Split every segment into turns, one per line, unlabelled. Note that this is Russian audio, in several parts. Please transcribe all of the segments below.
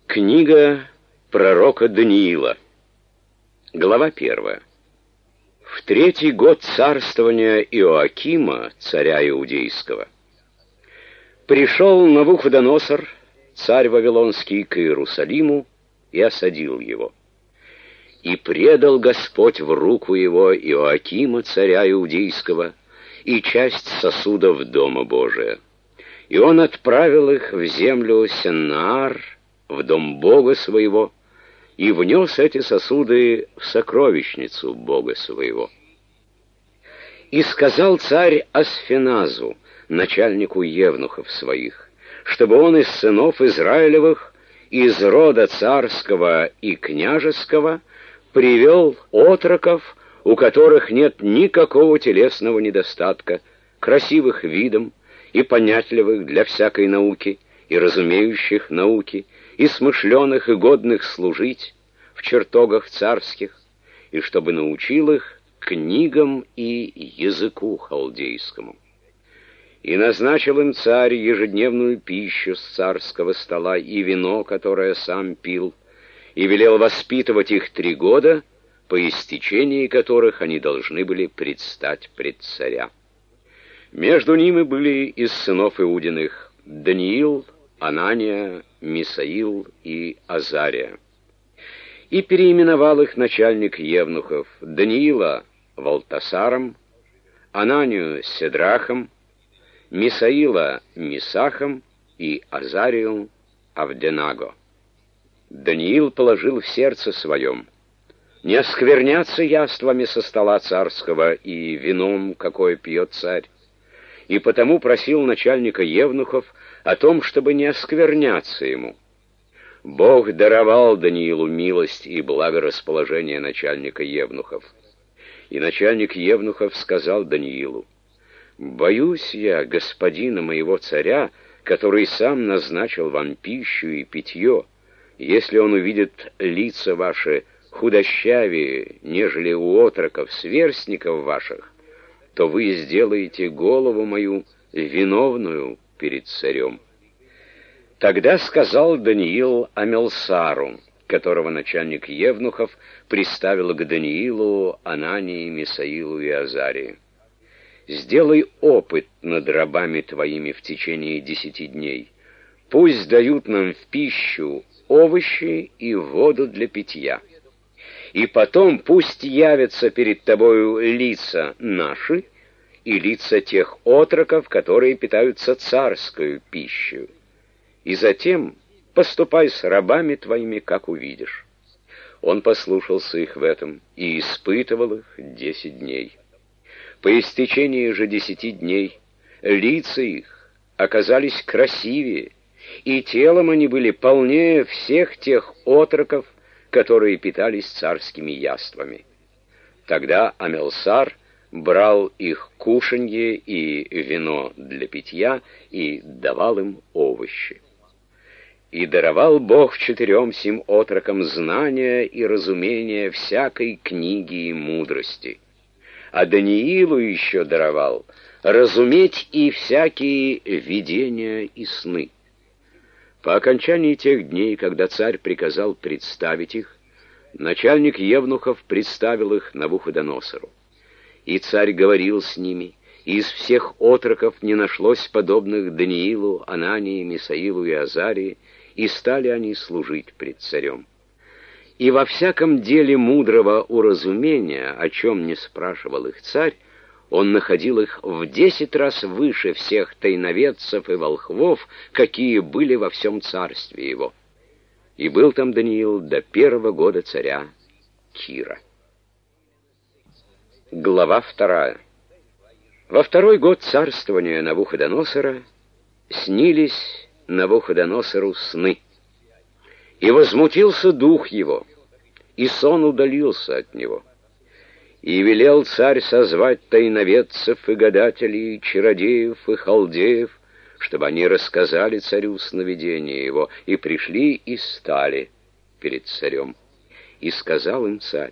Книга пророка Даниила. Глава 1. В 3-й год царствования Иоакима, царя Иудейского, пришел Навуходоносор, царь Вавилонский, к Иерусалиму и осадил его. И предал Господь в руку его Иоакима, царя Иудейского, и часть сосудов Дома Божия. И он отправил их в землю Сеннаар, в дом Бога своего, и внес эти сосуды в сокровищницу Бога своего. И сказал царь Асфеназу, начальнику евнухов своих, чтобы он из сынов Израилевых, из рода царского и княжеского, привел отроков, у которых нет никакого телесного недостатка, красивых видом и понятливых для всякой науки, и разумеющих науки, и смышленых и годных служить в чертогах царских, и чтобы научил их книгам и языку халдейскому. И назначил им царь ежедневную пищу с царского стола и вино, которое сам пил, и велел воспитывать их 3 года, по истечении которых они должны были предстать пред царя. Между ними были из сынов Иудиных Даниил, Анания, Мисаил и Азария. И переименовал их начальник евнухов: Даниила Валтасаром, Ананию Седрахом, Мисаила Мисахом и Азарию Авденаго. Даниил положил в сердце своем не оскверняться яствами со стола царского и вином, какое пьет царь, и потому просил начальника евнухов о том, чтобы не оскверняться ему. Бог даровал Даниилу милость и благорасположение начальника евнухов. И начальник евнухов сказал Даниилу: «Боюсь я господина моего царя, который сам назначил вам пищу и питье, если он увидит лица ваши худощавее, нежели у отроков, сверстников ваших, то вы сделаете голову мою виновную перед царем». Тогда сказал Даниил Амелсару, которого начальник евнухов приставил к Даниилу, Анании, Мисаилу и Азарии: «Сделай опыт над рабами твоими в течение 10 дней. Пусть дают нам в пищу овощи и воду для питья. И потом пусть явятся перед тобою лица наши и лица тех отроков, которые питаются царскою пищей. И затем поступай с рабами твоими, как увидишь». Он послушался их в этом и испытывал их 10 дней. По истечении же 10 дней лица их оказались красивее, и телом они были полнее всех тех отроков, которые питались царскими яствами. Тогда Амелсар брал их кушанье и вино для питья и давал им овощи. И даровал Бог 4 сим отрокам знания и разумения всякой книги и мудрости. А Даниилу еще даровал разуметь и всякие видения и сны. По окончании тех дней, когда царь приказал представить их, начальник евнухов представил их Навуходоносору. И царь говорил с ними, и из всех отроков не нашлось подобных Даниилу, Анании, Мисаилу и Азарии, и стали они служить пред царем. И во всяком деле мудрого уразумения, о чем не спрашивал их царь, он находил их в 10 раз выше всех тайноведцев и волхвов, какие были во всем царстве его. И был там Даниил до 1-го года царя Кира. Глава 2. Во 2-й год царствования Навуходоносора снились Навуходоносору сны. И возмутился дух его, и сон удалился от него. И велел царь созвать тайноведцев и гадателей, и чародеев и халдеев, чтобы они рассказали царю сновидение его, и пришли и стали перед царем. И сказал им царь: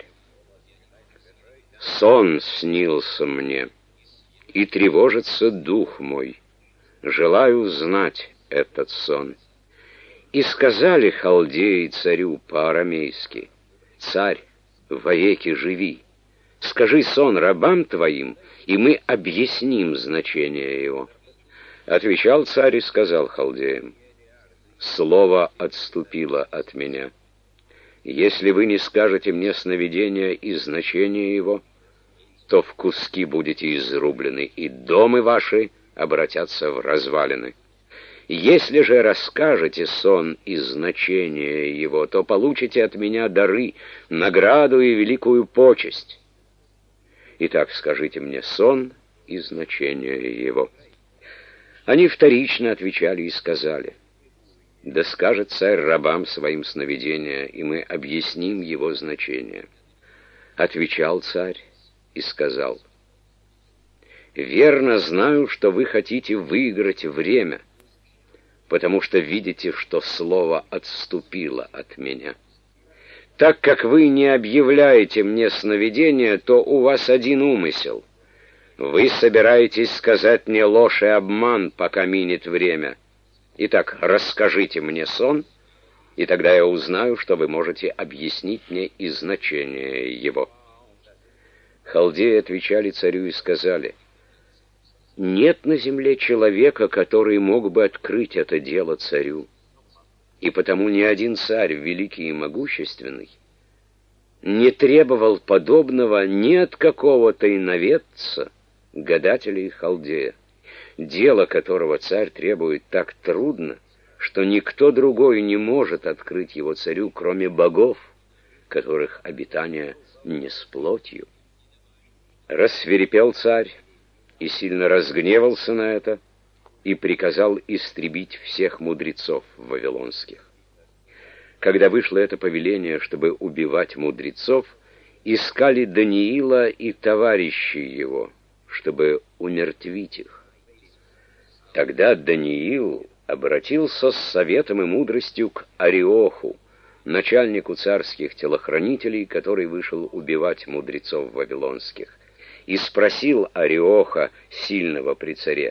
«Сон снился мне, и тревожится дух мой. Желаю знать этот сон». И сказали халдеи царю по-арамейски: «Царь, вовеки живи, скажи сон рабам твоим, и мы объясним значение его». Отвечал царь и сказал халдеям: «Слово отступило от меня. Если вы не скажете мне сновидения и значение его, то в куски будете изрублены, и домы ваши обратятся в развалины. Если же расскажете сон и значение его, то получите от меня дары, награду и великую почесть. Итак, скажите мне сон и значение его». Они вторично отвечали и сказали: «Да скажет царь рабам своим сновидения, и мы объясним его значение». Отвечал царь и сказал: «Верно знаю, что вы хотите выиграть время, потому что видите, что слово отступило от меня. Так как вы не объявляете мне сновидения, то у вас один умысел. Вы собираетесь сказать мне ложь и обман, пока минет время. Итак, расскажите мне сон, и тогда я узнаю, что вы можете объяснить мне и значение его». Халдеи отвечали царю и сказали: «Нет на земле человека, который мог бы открыть это дело царю, и потому ни один царь, великий и могущественный, не требовал подобного ни от какого-то иноведца, гадателя и халдея, дело которого царь требует так трудно, что никто другой не может открыть его царю, кроме богов, которых обитание не с плотью». Рассвирепел царь и сильно разгневался на это, и приказал истребить всех мудрецов вавилонских. Когда вышло это повеление, чтобы убивать мудрецов, искали Даниила и товарищей его, чтобы умертвить их. Тогда Даниил обратился с советом и мудростью к Ариоху, начальнику царских телохранителей, который вышел убивать мудрецов вавилонских, и спросил Ариоха, сильного при царе: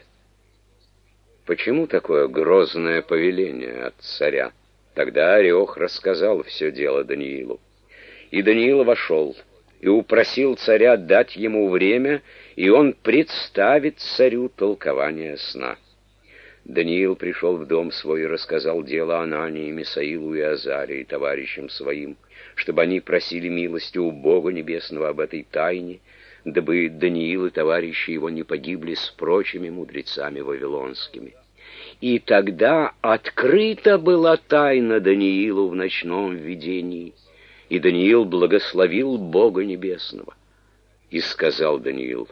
«Почему такое грозное повеление от царя?» Тогда Ариох рассказал все дело Даниилу. И Даниил вошел и упросил царя дать ему время, и он представит царю толкование сна. Даниил пришел в дом свой и рассказал дело Анании, Мисаилу и Азарии, товарищам своим, чтобы они просили милости у Бога Небесного об этой тайне, дабы Даниил и товарищи его не погибли с прочими мудрецами вавилонскими. И тогда открыта была тайна Даниилу в ночном видении, и Даниил благословил Бога Небесного. И сказал Даниил: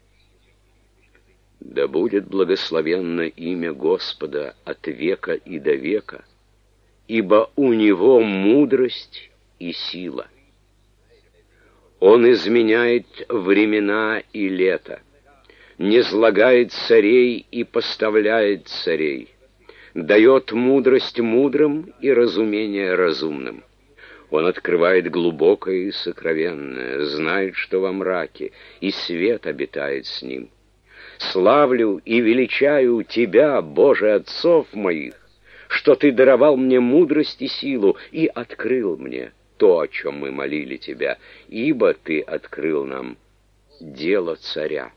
«Да будет благословенно имя Господа от века и до века, ибо у Него мудрость и сила. Он изменяет времена и лето, низвергает царей и поставляет царей, дает мудрость мудрым и разумение разумным. Он открывает глубокое и сокровенное, знает, что во мраке, и свет обитает с ним. Славлю и величаю Тебя, Боже отцов моих, что Ты даровал мне мудрость и силу и открыл мне то, о чем мы молили Тебя, ибо Ты открыл нам дело царя».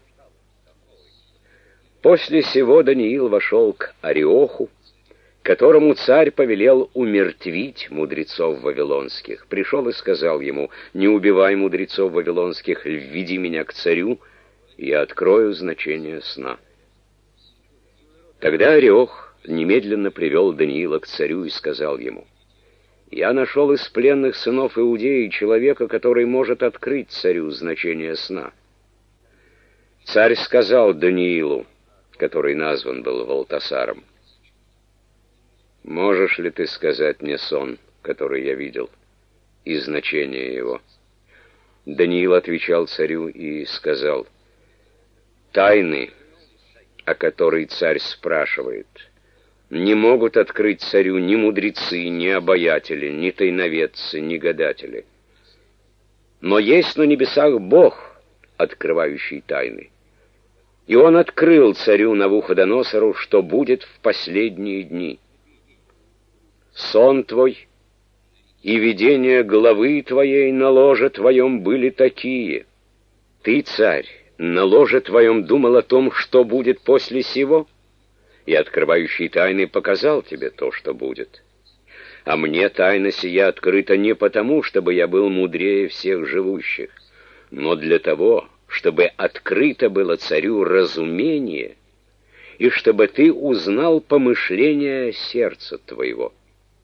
После сего Даниил вошел к Ариоху, которому царь повелел умертвить мудрецов вавилонских. Пришел и сказал ему: «Не убивай мудрецов вавилонских, введи меня к царю, и я открою значение сна». Тогда Ариох немедленно привел Даниила к царю и сказал ему: «Я нашел из пленных сынов Иудеи человека, который может открыть царю значение сна». Царь сказал Даниилу, который назван был Валтасаром: «Можешь ли ты сказать мне сон, который я видел, и значение его?» Даниил отвечал царю и сказал: «Тайны, о которой царь спрашивает, не могут открыть царю ни мудрецы, ни обаятели, ни тайноведцы, ни гадатели. Но есть на небесах Бог, открывающий тайны. И он открыл царю Навуходоносору, что будет в последние дни. Сон твой и видение главы твоей на ложе твоем были такие. Ты, царь, на ложе твоем думал о том, что будет после сего, и открывающий тайны показал тебе то, что будет. А мне тайна сия открыта не потому, чтобы я был мудрее всех живущих, но для того, чтобы открыто было царю разумение, и чтобы ты узнал помышления сердца твоего.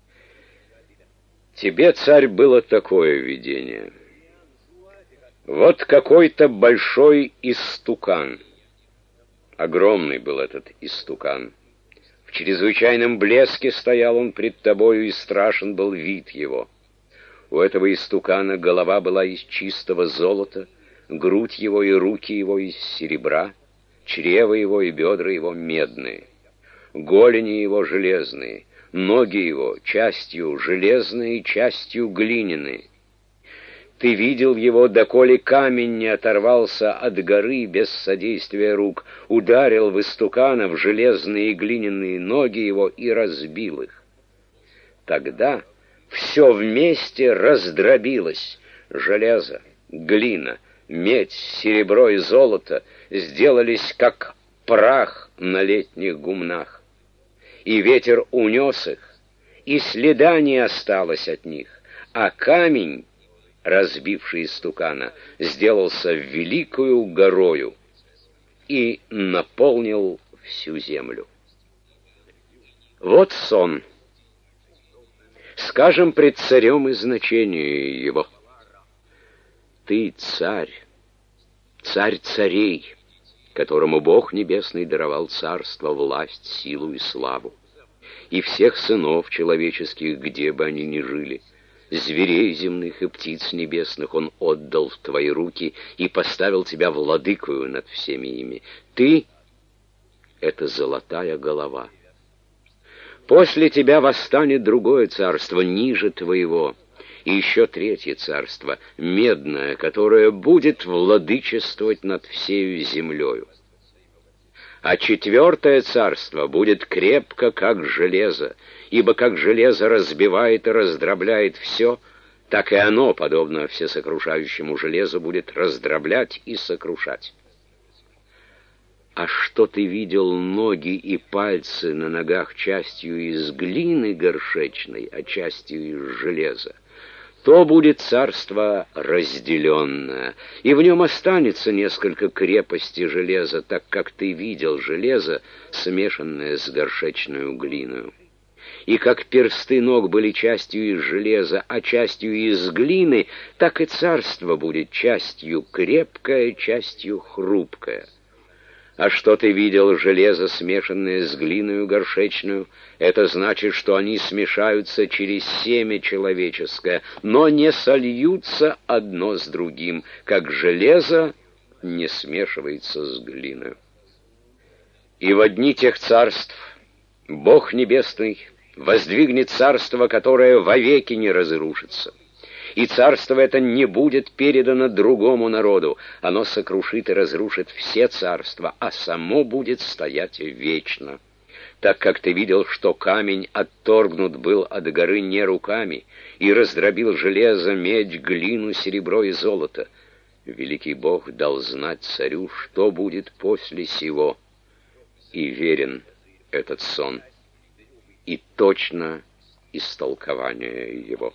Тебе, царь, было такое видение. Вот какой-то большой истукан. Огромный был этот истукан. В чрезвычайном блеске стоял он пред тобою, и страшен был вид его. У этого истукана голова была из чистого золота, грудь его и руки его из серебра, чрево его и бедра его медные, голени его железные, ноги его частью железные, частью глиняные. Ты видел его, доколе камень не оторвался от горы без содействия рук, ударил в истукана в железные и глиняные ноги его и разбил их. Тогда все вместе раздробилось: железо, глина, медь, серебро и золото сделались как прах на летних гумнах. И ветер унес их, и следа не осталось от них, а камень, разбивший истукана, сделался великою горою и наполнил всю землю. Вот сон. Скажем пред царем и значение его. Ты царь, царь царей, которому Бог Небесный даровал царство, власть, силу и славу, и всех сынов человеческих, где бы они ни жили, зверей земных и птиц небесных он отдал в твои руки и поставил тебя владыкою над всеми ими. Ты — это золотая голова. После тебя восстанет другое царство, ниже твоего, и еще третье царство, медное, которое будет владычествовать над всею землею. А четвертое царство будет крепко, как железо, ибо как железо разбивает и раздробляет все, так и оно, подобно всесокрушающему железу, будет раздроблять и сокрушать. А что ты видел ноги и пальцы на ногах частью из глины горшечной, а частью из железа, то будет царство разделенное, и в нем останется несколько крепости железа, так как ты видел железо, смешанное с горшечную глиною. И как персты ног были частью из железа, а частью из глины, так и царство будет частью крепкое, частью хрупкое. А что ты видел железо, смешанное с глиною горшечную, это значит, что они смешаются через семя человеческое, но не сольются одно с другим, как железо не смешивается с глиною. И во дни тех царств Бог Небесный воздвигнет царство, которое вовеки не разрушится. И царство это не будет передано другому народу. Оно сокрушит и разрушит все царства, а само будет стоять вечно. Так как ты видел, что камень отторгнут был от горы не руками, и раздробил железо, медь, глину, серебро и золото, великий Бог дал знать царю, что будет после сего. И верен этот сон, и точно истолкование его.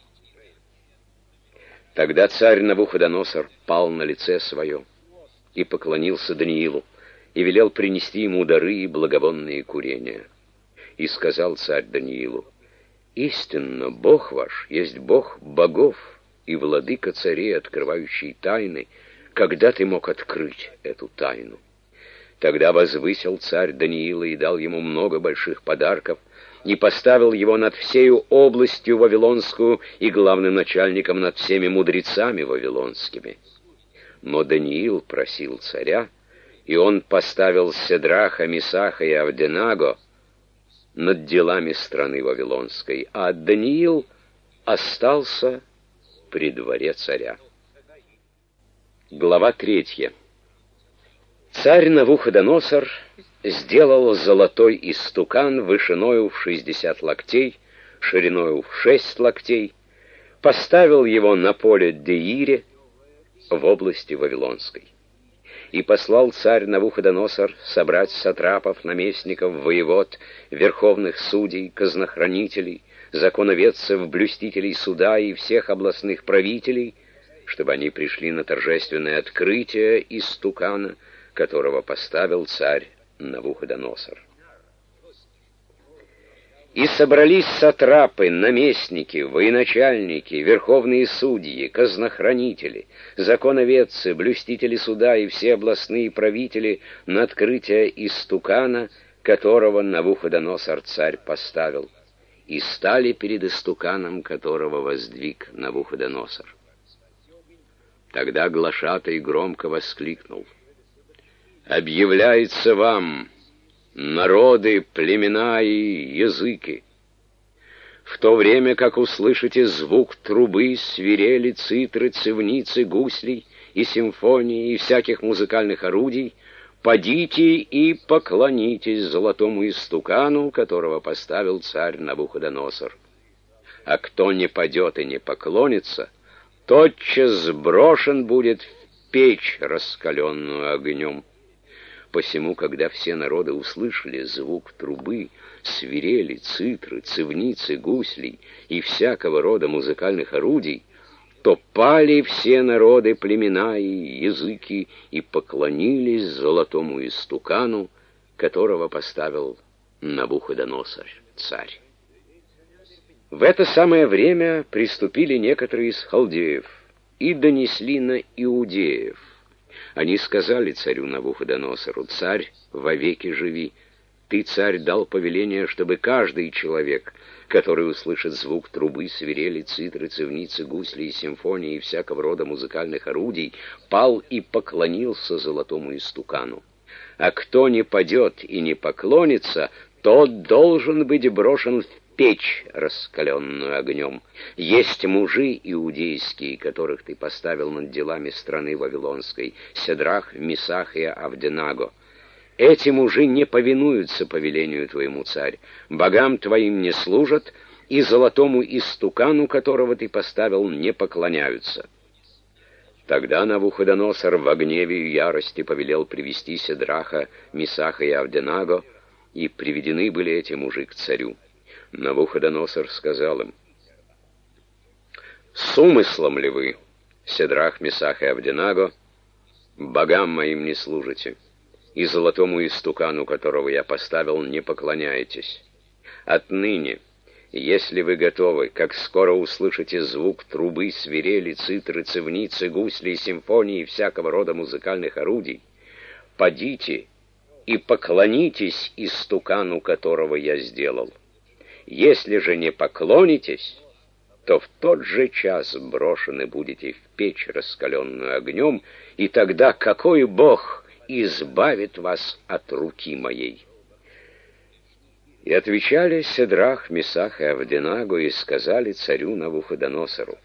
Тогда царь Навуходоносор пал на лице свое и поклонился Даниилу, и велел принести ему дары и благовонные курения. И сказал царь Даниилу: «Истинно, Бог ваш есть Бог богов и владыка царей, открывающий тайны. Когда ты мог открыть эту тайну?» Тогда возвысил царь Даниила и дал ему много больших подарков, и поставил его над всею областью вавилонскую и главным начальником над всеми мудрецами вавилонскими. Но Даниил просил царя, и он поставил Седраха, Мисаха и Авденаго над делами страны вавилонской, а Даниил остался при дворе царя. Глава 3. Царь Навуходоносор сделал золотой истукан вышиною в 60 локтей, шириною в 6 локтей, поставил его на поле Деире в области Вавилонской. И послал царь Навуходоносор собрать сатрапов, наместников, воевод, верховных судей, казнохранителей, законоведцев, блюстителей суда и всех областных правителей, чтобы они пришли на торжественное открытие истукана, которого поставил царь Навуходоносор. И собрались сатрапы, наместники, военачальники, верховные судьи, казнохранители, законоведцы, блюстители суда и все областные правители на открытие истукана, которого Навуходоносор царь поставил, и стали перед истуканом, которого воздвиг Навуходоносор. Тогда глашатай громко воскликнул: «Объявляется вам, народы, племена и языки, в то время как услышите звук трубы, свирели, цитры, цивницы, гуслей и симфонии и всяких музыкальных орудий, подите и поклонитесь золотому истукану, которого поставил царь Навуходоносор. А кто не падет и не поклонится, тотчас сброшен будет в печь, раскаленную огнем». Посему, когда все народы услышали звук трубы, свирели, цитры, цивницы, гуслей и всякого рода музыкальных орудий, то пали все народы, племена и языки и поклонились золотому истукану, которого поставил Навуходоносор царь. В это самое время приступили некоторые из халдеев и донесли на иудеев. Они сказали царю Навуходоносору: «Царь, вовеки живи! Ты, царь, дал повеление, чтобы каждый человек, который услышит звук трубы, свирели, цитры, цивницы, гусли и симфонии и всякого рода музыкальных орудий, пал и поклонился золотому истукану. А кто не падет и не поклонится, тот должен быть брошен в печь, раскаленную огнем. Есть мужи иудейские, которых ты поставил над делами страны Вавилонской: Седрах, Месах и Авденаго. Эти мужи не повинуются повелению твоему, царь, богам твоим не служат, и золотому истукану, которого ты поставил, не поклоняются». Тогда Навуходоносор в гневе и ярости повелел привести Седраха, Месаха и Авденаго, и приведены были эти мужи к царю. Навуходоносор сказал им: «С умыслом ли вы, Седрах, Месах и Авденаго, богам моим не служите, и золотому истукану, которого я поставил, не поклоняетесь? Отныне, если вы готовы, как скоро услышите звук трубы, свирели, цитры, цивницы, гусли и симфонии и всякого рода музыкальных орудий, подите и поклонитесь истукану, которого я сделал. Если же не поклонитесь, то в тот же час брошены будете в печь, раскаленную огнем, и тогда какой Бог избавит вас от руки моей?» И отвечали Седрах, Месах и Авденаго и сказали царю Навуходоносору: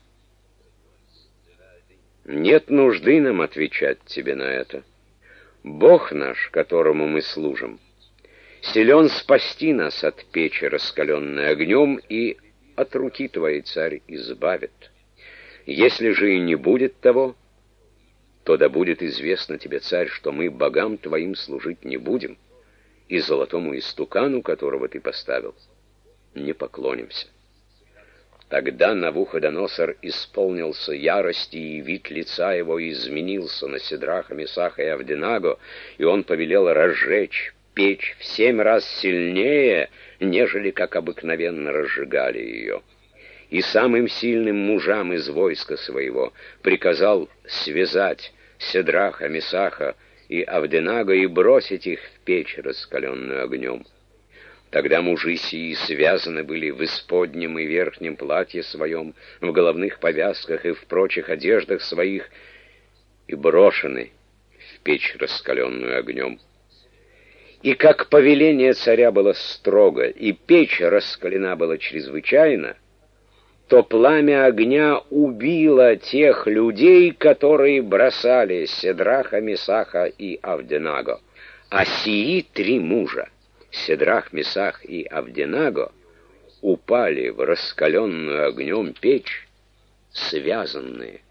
«Нет нужды нам отвечать тебе на это. Бог наш, которому мы служим, силен спасти нас от печи, раскаленной огнем, и от руки твоей, царь, избавит. Если же и не будет того, то да будет известно тебе, царь, что мы богам твоим служить не будем, и золотому истукану, которого ты поставил, не поклонимся». Тогда Навуходоносор исполнился ярости, и вид лица его изменился на Седраха, Месаха и Авденаго, и он повелел разжечь печь в 7 раз сильнее, нежели как обыкновенно разжигали ее. И самым сильным мужам из войска своего приказал связать Седраха, Месаха и Авденаго и бросить их в печь, раскаленную огнем. Тогда мужи сии связаны были в исподнем и верхнем платье своем, в головных повязках и в прочих одеждах своих, и брошены в печь, раскаленную огнем. И как повеление царя было строго, и печь раскалена была чрезвычайно, то пламя огня убило тех людей, которые бросали Седраха, Месаха и Авденаго. А сии 3 мужа, Седрах, Месах и Авденаго, упали в раскаленную огнем печь, связанные,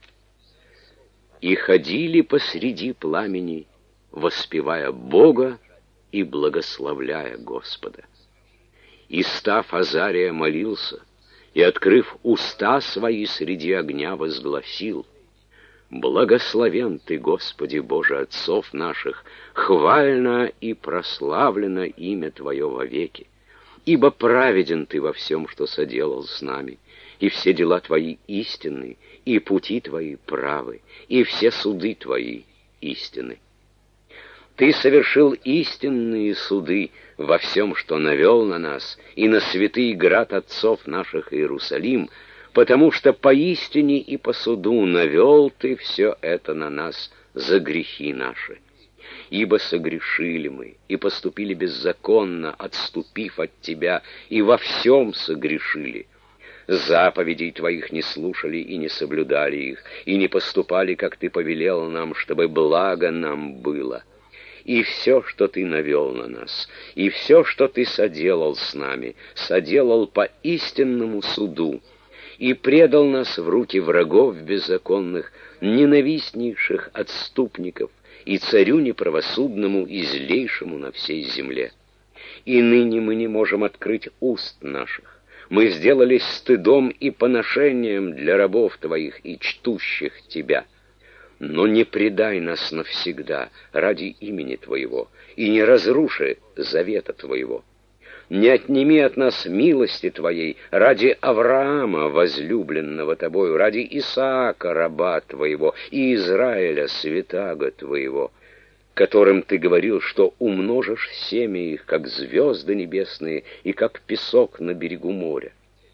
и ходили посреди пламени, воспевая Бога и благословляя Господа. И став Азария молился, и, открыв уста свои среди огня, возгласил: «Благословен Ты, Господи Боже отцов наших, хвально и прославлено имя Твое вовеки, ибо праведен Ты во всем, что соделал с нами, и все дела Твои истинны, и пути Твои правы, и все суды Твои истинны. Ты совершил истинные суды во всем, что навел на нас, и на святый град отцов наших Иерусалим, потому что поистине и по суду навел Ты все это на нас за грехи наши. Ибо согрешили мы и поступили беззаконно, отступив от Тебя, и во всем согрешили. Заповедей Твоих не слушали и не соблюдали их, и не поступали, как Ты повелел нам, чтобы благо нам было. И все, что Ты навел на нас, и все, что Ты соделал с нами, соделал по истинному суду, и предал нас в руки врагов беззаконных, ненавистнейших отступников, и царю неправосудному и злейшему на всей земле. И ныне мы не можем открыть уст наших. Мы сделались стыдом и поношением для рабов Твоих и чтущих Тебя. Но не предай нас навсегда ради имени Твоего, и не разруши завета Твоего. Не отними от нас милости Твоей ради Авраама, возлюбленного Тобою, ради Исаака, раба Твоего, и Израиля, святаго Твоего, которым Ты говорил, что умножишь семя их, как звезды небесные и как песок на берегу моря.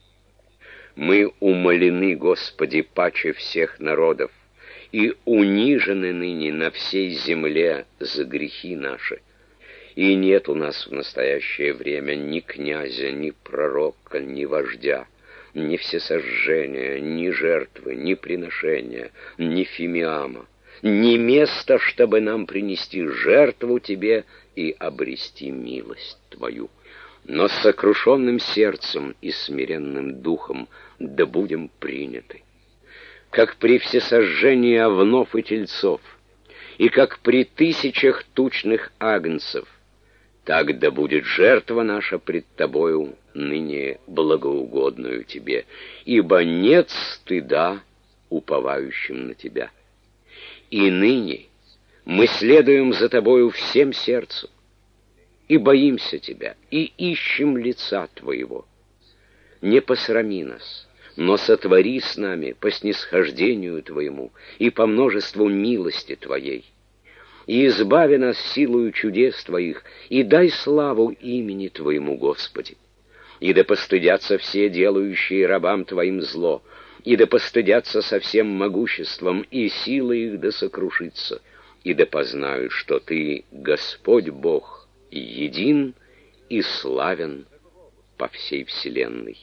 Мы умолены, Господи, паче всех народов, и унижены ныне на всей земле за грехи наши. И нет у нас в настоящее время ни князя, ни пророка, ни вождя, ни всесожжения, ни жертвы, ни приношения, ни фимиама, ни места, чтобы нам принести жертву Тебе и обрести милость Твою. Но с сокрушенным сердцем и смиренным духом да будем приняты. Как при всесожжении овнов и тельцов, и как при 1000 тучных агнцев, так да будет жертва наша пред Тобою ныне благоугодную Тебе, ибо нет стыда уповающим на Тебя. И ныне мы следуем за Тобою всем сердцем, и боимся Тебя, и ищем лица Твоего. Не посрами нас, но сотвори с нами по снисхождению Твоему и по множеству милости Твоей. И избави нас силою чудес Твоих, и дай славу имени Твоему, Господи. И да постыдятся все, делающие рабам Твоим зло, и да постыдятся со всем могуществом, и сила их да сокрушится, и да познают, что Ты, Господь Бог, един и славен по всей вселенной.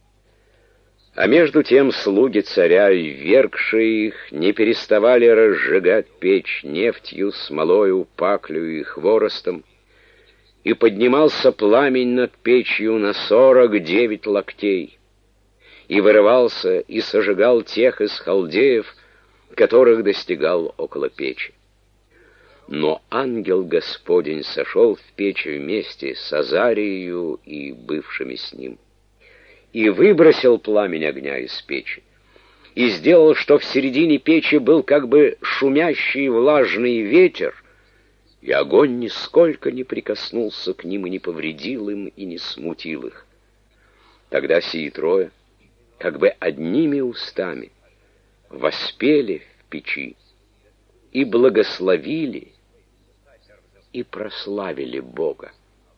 А между тем слуги царя, ввергшие их, не переставали разжигать печь нефтью, смолою, паклю и хворостом, и поднимался пламень над печью на 49 локтей, и вырывался и сожигал тех из халдеев, которых достигал около печи. Но ангел Господень сошел в печь вместе с Азарией и бывшими с ним, и выбросил пламень огня из печи, и сделал, что в середине печи был как бы шумящий влажный ветер, и огонь нисколько не прикоснулся к ним и не повредил им и не смутил их. Тогда сии трое, как бы одними устами, воспели в печи и благословили и прославили Бога.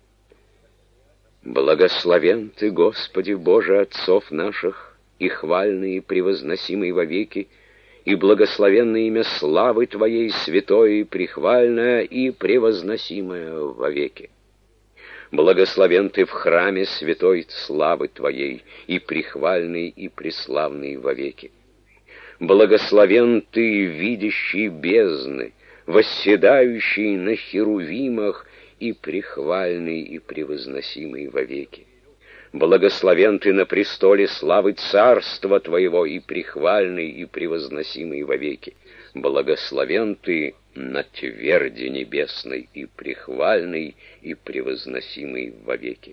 Благословен Ты, Господи Боже отцов наших, и хвальный и превозносимый вовеки, и благословенное имя славы Твоей, святое и прихвальное и превозносимое вовеки. Благословен Ты в храме святой славы Твоей, и прихвальный и преславный вовеки. Благословен Ты, видящий бездны, восседающий на херувимах, и прихвальный и превозносимый вовеки. Благословен ты на престоле славы царства твоего, и прихвальный, и превозносимый вовеки. Благословен ты на тверди небесной, и прихвальный, и превозносимый вовеки.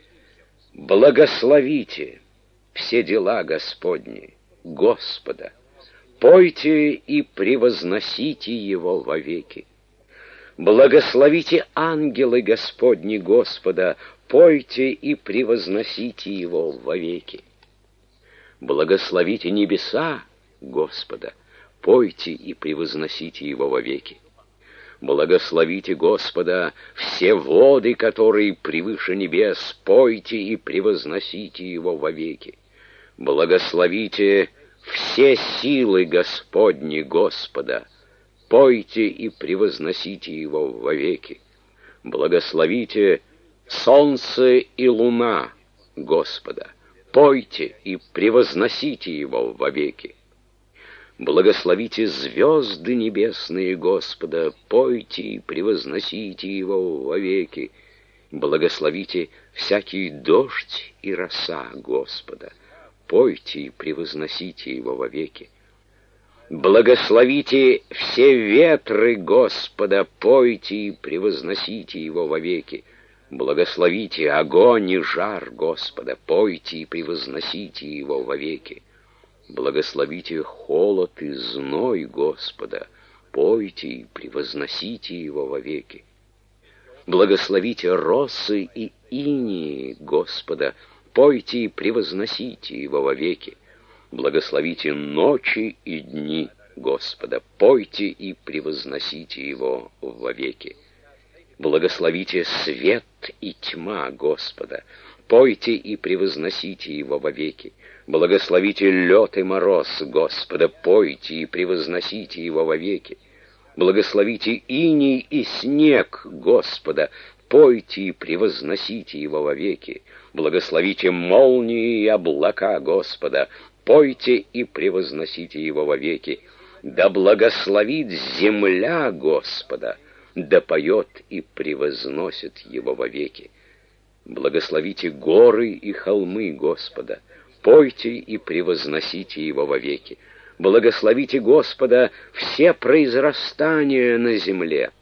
Благословите все дела Господни, Господа, пойте и превозносите Его вовеки. Благословите ангелы Господни Господа, пойте и превозносите Его вовеки. Благословите небеса Господа, пойте и превозносите Его вовеки. Благословите Господа все воды, которые превыше небес, пойте и превозносите Его вовеки. Благословите все силы Господни Господа, пойте и превозносите Его вовеки. Благословите солнце и луна Господа, пойте и превозносите Его вовеки. Благословите звезды небесные Господа, пойте и превозносите Его вовеки. Благословите всякий дождь и роса Господа, пойте и превозносите Его вовеки. Благословите все ветры Господа, пойте и превозносите Его вовеки. Благословите огонь и жар Господа, пойте и превозносите Его вовеки. Благословите холод и зной Господа, пойте и превозносите Его вовеки. Благословите росы и инии Господа, пойте и превозносите Его вовеки. Благословите ночи и дни Господа, пойте и превозносите Его вовеки. Благословите свет и тьма Господа, пойте и превозносите Его вовеки. Благословите лед и мороз Господа, пойте и превозносите Его вовеки. Благословите иней и снег Господа, пойте и превозносите Его вовеки. Благословите молнии и облака Господа, пойте и превозносите Его вовеки. Да благословит земля Господа, да поет и превозносит Его вовеки. Благословите горы и холмы Господа, пойте и превозносите Его вовеки. Благословите Господа все произрастания на земле,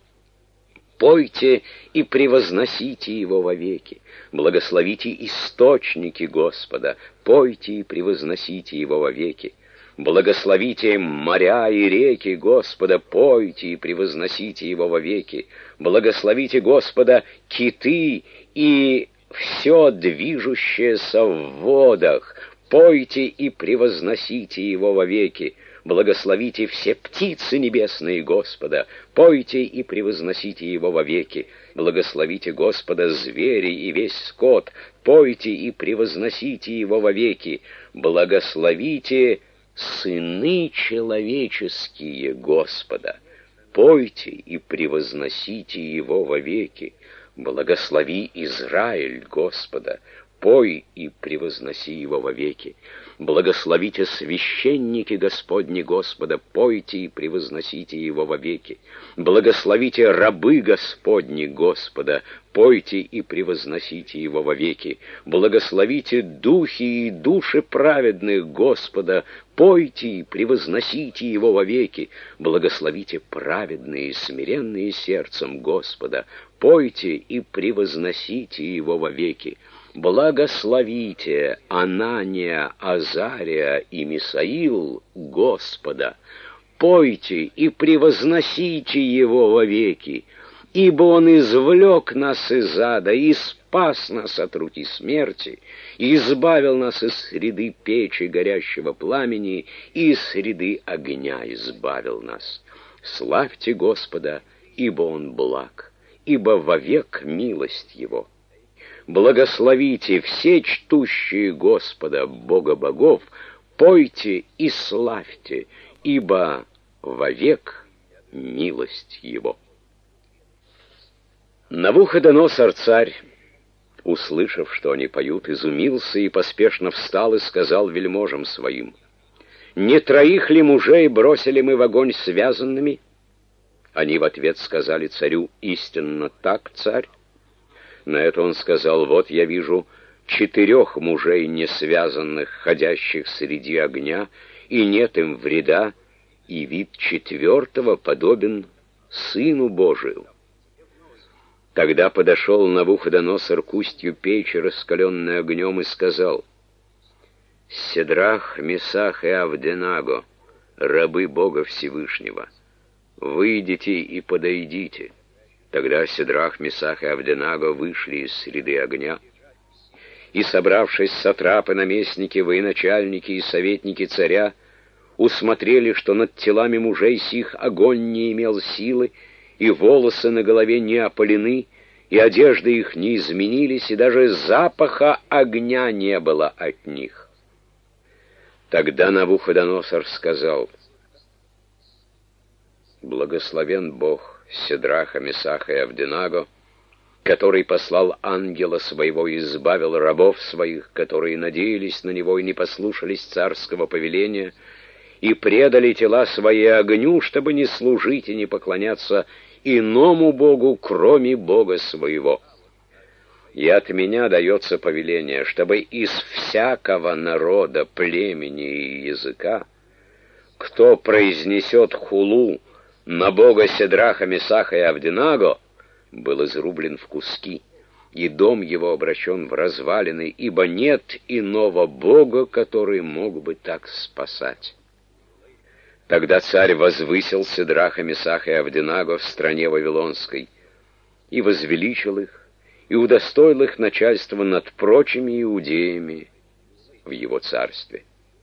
пойте и превозносите Его вовеки. Благословите источники Господа, пойте и превозносите Его вовеки. Благословите моря и реки Господа, пойте и превозносите Его вовеки. Благословите Господа киты и все движущееся в водах, пойте и превозносите Его вовеки. Благословите все птицы небесные Господа, пойте и превозносите Его вовеки. Благословите Господа звери и весь скот, пойте и превозносите Его вовеки. Благословите сыны человеческие Господа, пойте и превозносите Его вовеки. Благослови Израиль Господа, пой и превозноси Его вовеки. Благословите священники Господни Господа, пойте и превозносите Его вовеки. Благословите рабы Господни Господа, пойте и превозносите Его вовеки. Благословите духи и души праведных Господа, пойте и превозносите Его вовеки. Благословите праведные и смиренные сердцем Господа, пойте и превозносите Его вовеки. Благословите Анания, Азария и Мисаил Господа, пойте и превозносите Его вовеки, ибо Он извлек нас из ада и спас нас от руки смерти, и избавил нас из среды печи горящего пламени, и из среды огня избавил нас. Славьте Господа, ибо Он благ, ибо вовек милость Его. Благословите все чтущие Господа, Бога богов, пойте и славьте, ибо вовек милость Его. Навуходоносор царь, услышав, что они поют, изумился и поспешно встал и сказал вельможам своим: «Не троих ли мужей бросили мы в огонь связанными?» Они в ответ сказали царю: «Истинно так, царь». На это он сказал: «Вот я вижу 4 мужей несвязанных, ходящих среди огня, и нет им вреда, и вид 4-го подобен Сыну Божию. Тогда подошел Навуходоносор к устью печи, раскаленной огнем, и сказал: «Седрах, Месах и Авденаго, рабы Бога Всевышнего, выйдите и подойдите». Тогда Седрах, Месах и Авденаго вышли из среды огня, и, собравшись сатрапы, наместники, военачальники и советники царя, усмотрели, что над телами мужей сих огонь не имел силы, и волосы на голове не опалены, и одежды их не изменились, и даже запаха огня не было от них. Тогда Навуходоносор сказал: «Благословен Бог Седраха, Месаха и Авденаго, который послал ангела своего и избавил рабов своих, которые надеялись на него и не послушались царского повеления, и предали тела свои огню, чтобы не служить и не поклоняться иному Богу, кроме Бога своего. И от меня дается повеление, чтобы из всякого народа, племени и языка, кто произнесет хулу на Бога Седраха, Месаха и Авденаго, был изрублен в куски, и дом его обращен в развалины, ибо нет иного Бога, который мог бы так спасать». Тогда царь возвысил Седраха, Месаха и Авденаго в стране Вавилонской, и возвеличил их, и удостоил их начальства над прочими иудеями в его царстве.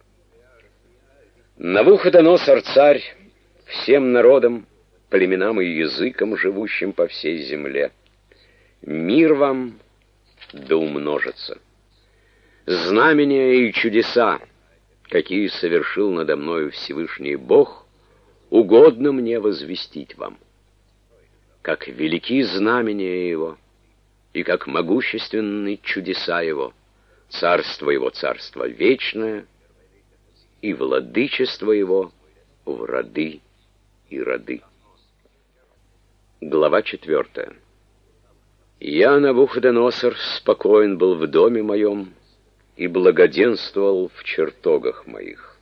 Навуходоносор царь всем народам, племенам и языкам, живущим по всей земле: мир вам да умножится. Знамения и чудеса, какие совершил надо мною Всевышний Бог, угодно мне возвестить вам. Как велики знамения Его, и как могущественны чудеса Его, царство вечное, и владычество Его в роды и роды. Глава 4. Я, Навуходоносор, спокоен был в доме моем и благоденствовал в чертогах моих.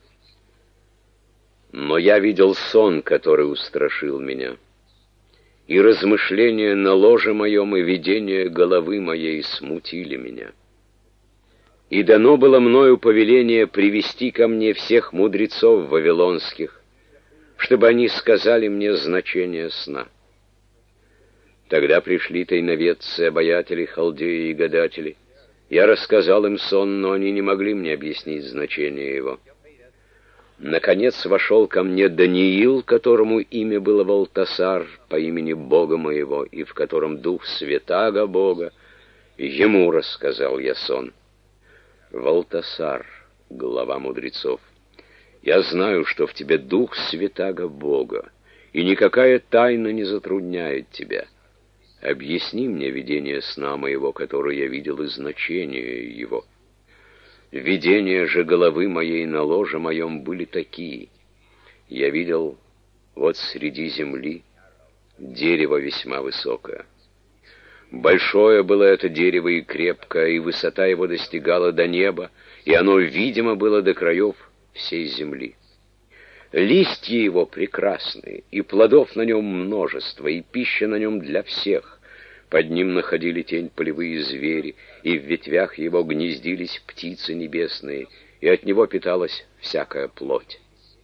Но я видел сон, который устрашил меня, и размышления на ложе моем и видение головы моей смутили меня. И дано было мною повеление привести ко мне всех мудрецов вавилонских, чтобы они сказали мне значение сна. Тогда пришли тайноведцы, обаятели, халдеи и гадатели. Я рассказал им сон, но они не могли мне объяснить значение его. Наконец вошел ко мне Даниил, которому имя было Валтасар, по имени Бога моего, и в котором дух святаго Бога. Ему рассказал я сон. Валтасар, глава мудрецов, я знаю, что в тебе дух святаго Бога, и никакая тайна не затрудняет тебя. Объясни мне видение сна моего, которое я видел, и значение его. Видения же головы моей на ложе моем были такие. Я видел вот среди земли дерево весьма высокое. Большое было это дерево и крепкое, и высота его достигала до неба, и оно видимо было до краев всей земли. Листья его прекрасные, и плодов на нем множество, и пища на нем для всех. Под ним находили тень полевые звери, и в ветвях его гнездились птицы небесные, и от него питалась всякая плоть.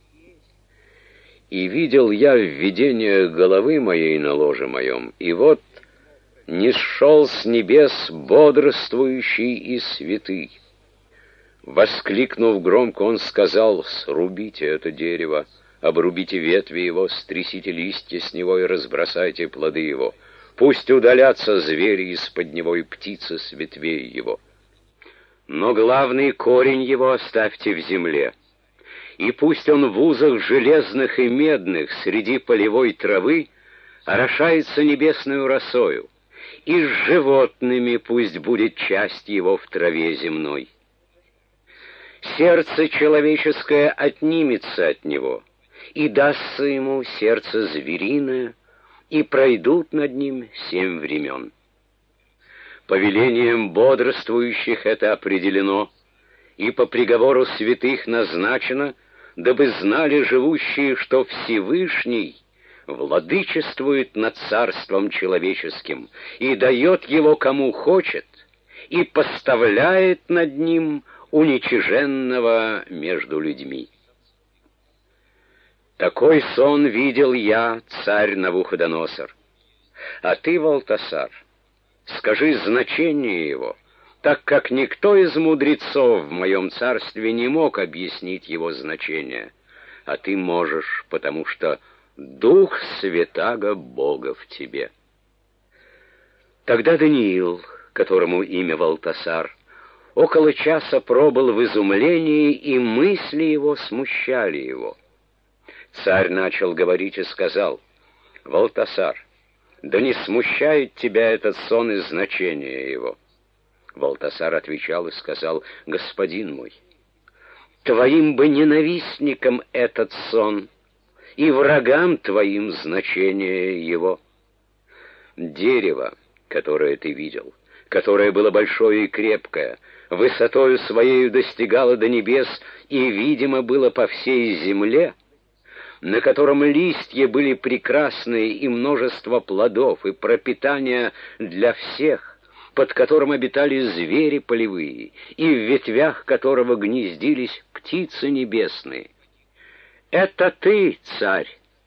И видел я в видениях головы моей на ложе моем, и вот нисшел с небес бодрствующий и святый. Воскликнув громко, он сказал: «Срубите это дерево, обрубите ветви его, стрясите листья с него и разбросайте плоды его. Пусть удалятся звери из-под него и птицы с ветвей его. Но главный корень его оставьте в земле, и пусть он в узах железных и медных среди полевой травы орошается небесную росою, и с животными пусть будет часть его в траве земной. Сердце человеческое отнимется от него, и дастся ему сердце звериное, и пройдут над ним 7 времен. Повелением бодрствующих это определено, и по приговору святых назначено, дабы знали живущие, что Всевышний владычествует над царством человеческим и дает его кому хочет, и поставляет над ним уничиженного между людьми. Такой сон видел я, царь Навуходоносор. А ты, Валтасар, скажи значение его, так как никто из мудрецов в моем царстве не мог объяснить его значение, а ты можешь, потому что Дух Святаго Бога в тебе. Тогда Даниил, которому имя Валтасар, около часа пробыл в изумлении, и мысли его смущали его. Царь начал говорить и сказал: «Валтасар, да не смущает тебя этот сон и значение его». Валтасар отвечал и сказал: «Господин мой, твоим бы ненавистникам этот сон, и врагам твоим значение его. Дерево, которое ты видел, которое было большое и крепкое, высотою своею достигало до небес и видимо было по всей земле, на котором листья были прекрасные и множество плодов, и пропитание для всех, под которым обитали звери полевые, и в ветвях которого гнездились птицы небесные. Это ты, царь,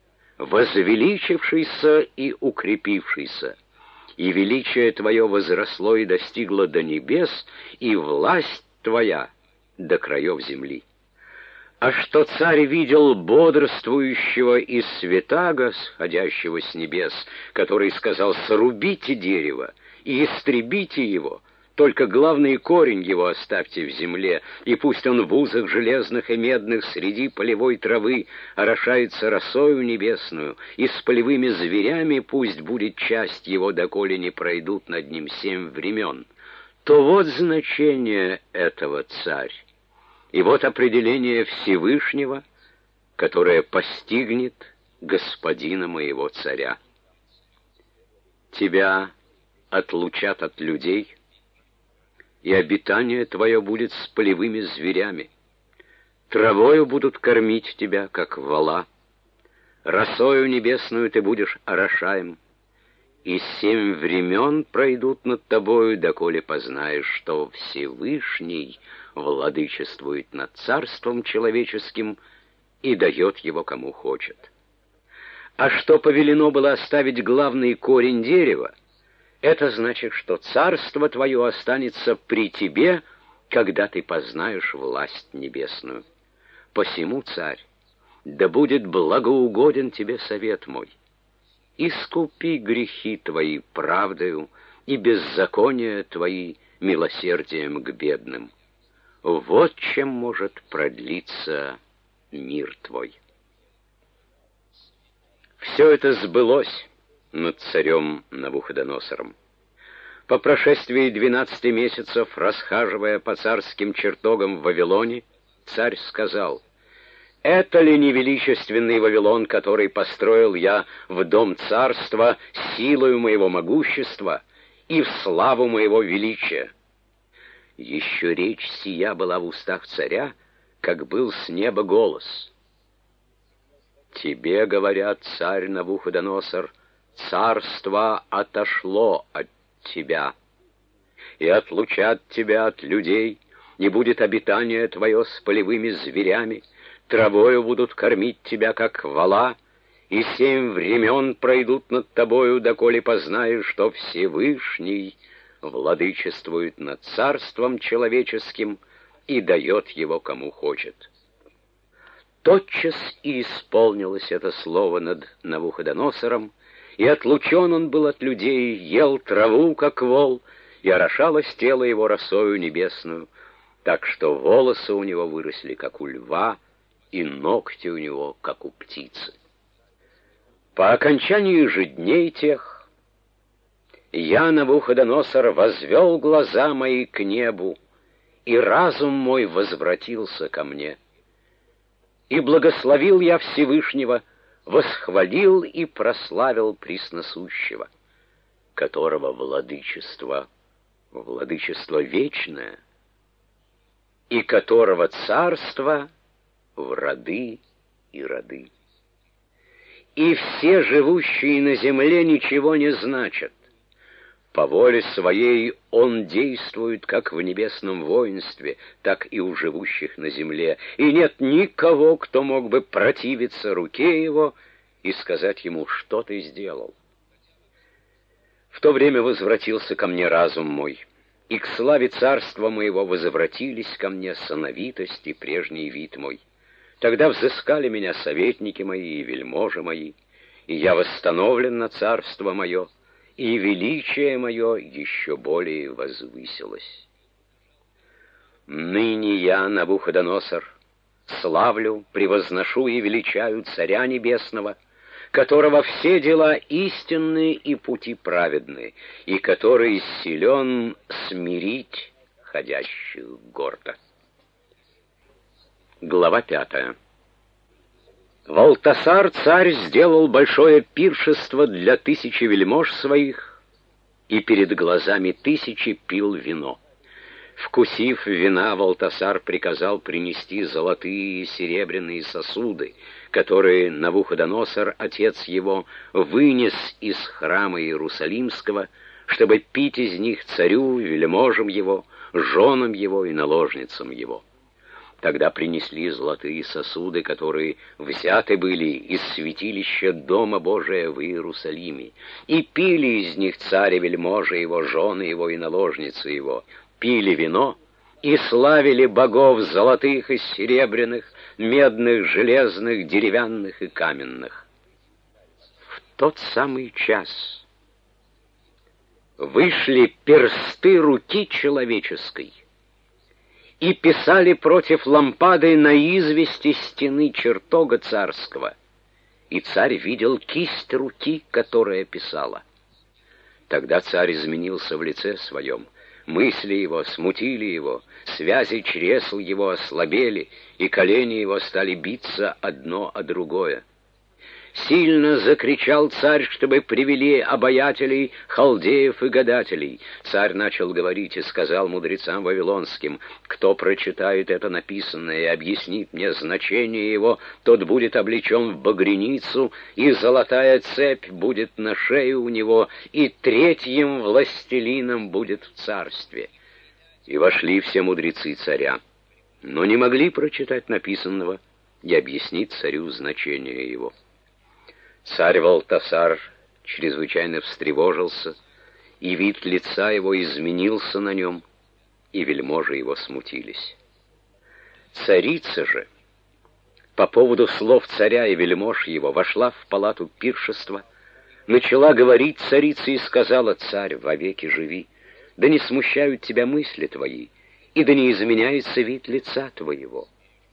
возвеличившийся и укрепившийся, и величие твое возросло и достигло до небес, и власть твоя до краев земли. А что царь видел бодрствующего из Святаго, сходящего с небес, который сказал: «Срубите дерево и истребите его, только главный корень его оставьте в земле, и пусть он в узах железных и медных среди полевой травы орошается росою небесную, и с полевыми зверями пусть будет часть его, доколе не пройдут над ним 7 времен». То вот значение этого, царь. И вот определение Всевышнего, которое постигнет господина моего царя. Тебя отлучат от людей, и обитание твое будет с полевыми зверями. Травою будут кормить тебя, как вола, росою небесную ты будешь орошаем, и 7 времен пройдут над тобою, доколе познаешь, что Всевышний владычествует над царством человеческим и дает его кому хочет. А что повелено было оставить главный корень дерева, это значит, что царство твое останется при тебе, когда ты познаешь власть небесную. Посему, царь, да будет благоугоден тебе совет мой. Искупи грехи твои правдою и беззакония твои милосердием к бедным. Вот чем может продлиться мир твой. Все это сбылось над царем Навуходоносором. По прошествии 12 месяцев, расхаживая по царским чертогам в Вавилоне, царь сказал: «Это ли не величественный Вавилон, который построил я в дом царства силою моего могущества и в славу моего величия?» Еще речь сия была в устах царя, как был с неба голос. «Тебе, говорят, царь Навуходоносор, царство отошло от тебя, и отлучат тебя от людей, не будет обитания твое с полевыми зверями, травою будут кормить тебя, как вола, и 7 времен пройдут над тобою, доколе познаешь, что Всевышний владычествует над царством человеческим и дает его кому хочет». Тотчас и исполнилось это слово над Навуходоносором, и отлучен он был от людей, ел траву, как вол, и орошалось тело его росою небесную, так что волосы у него выросли, как у льва, и ногти у него, как у птицы. По окончании же дней тех я, Навуходоносор, возвел глаза мои к небу, и разум мой возвратился ко мне. И благословил я Всевышнего, восхвалил и прославил Пресносущего, которого владычество владычество вечное, и которого царство в роды и роды. И все живущие на земле ничего не значат. По воле своей он действует как в небесном воинстве, так и у живущих на земле, и нет никого, кто мог бы противиться руке его и сказать ему: что ты сделал. В то время возвратился ко мне разум мой, и к славе царства моего возвратились ко мне сановитость и прежний вид мой. Тогда взыскали меня советники мои и вельможи мои, и я восстановлен на царство мое, и величие мое еще более возвысилось. Ныне я, Навуходоносор, славлю, превозношу и величаю Царя Небесного, которого все дела истинные и пути праведные, и который силен смирить ходящих гордо. Глава 5. Валтасар царь сделал большое пиршество для 1000 вельмож своих, и перед глазами 1000 пил вино. Вкусив вина, Валтасар приказал принести золотые и серебряные сосуды, которые Навуходоносор, отец его, вынес из храма Иерусалимского, чтобы пить из них царю, вельможам его, женам его и наложницам его. Тогда принесли золотые сосуды, которые взяты были из святилища Дома Божия в Иерусалиме, и пили из них царь и вельможи его, жены его и наложницы его, пили вино и славили богов золотых и серебряных, медных, железных, деревянных и каменных. В тот самый час вышли персты руки человеческой и писали против лампады на извести стены чертога царского, и царь видел кисть руки, которая писала. Тогда царь изменился в лице своем, мысли его смутили его, связи чресл его ослабели, и колени его стали биться одно о другое. Сильно закричал царь, чтобы привели обаятелей, халдеев и гадателей. Царь начал говорить и сказал мудрецам вавилонским: кто прочитает это написанное и объяснит мне значение его, тот будет облечен в багряницу, и золотая цепь будет на шее у него, и третьим властелином будет в царстве. И вошли все мудрецы царя, но не могли прочитать написанного и объяснить царю значение его. Царь Валтасар чрезвычайно встревожился, и вид лица его изменился на нем, и вельможи его смутились. Царица же, по поводу слов царя и вельмож его, вошла в палату пиршества, начала говорить царице и сказала: «Царь, вовеки живи, да не смущают тебя мысли твои, и да не изменяется вид лица твоего.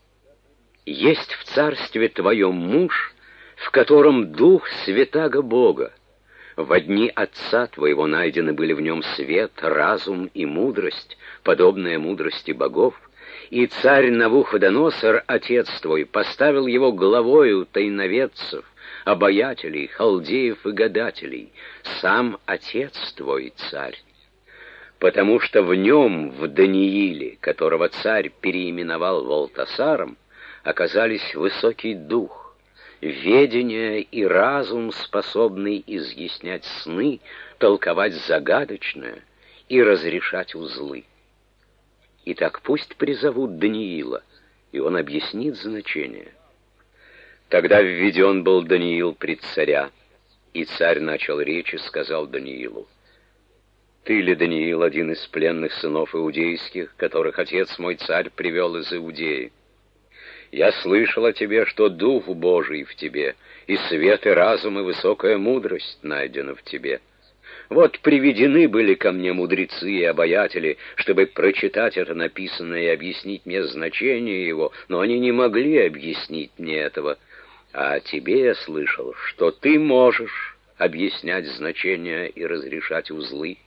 Есть в царстве твоем муж, в котором дух святаго Бога. Во дни отца твоего найдены были в нем свет, разум и мудрость, подобная мудрости богов, и царь Навуходоносор, отец твой, поставил его главою тайноведцев, обаятелей, халдеев и гадателей, сам отец твой, царь. Потому что в нем, в Данииле, которого царь переименовал Валтасаром, оказались высокий дух, ведение и разум, способный изъяснять сны, толковать загадочное и разрешать узлы. Итак, пусть призовут Даниила, и он объяснит значение». Тогда введен был Даниил пред царя, и царь начал речь и сказал Даниилу: «Ты ли, Даниил, один из пленных сынов иудейских, которых отец мой царь привел из Иудеи? Я слышал о тебе, что Дух Божий в тебе, и свет, и разум, и высокая мудрость найдена в тебе. Вот приведены были ко мне мудрецы и обаятели, чтобы прочитать это написанное и объяснить мне значение его, но они не могли объяснить мне этого. А о тебе я слышал, что ты можешь объяснять значения и разрешать узлы.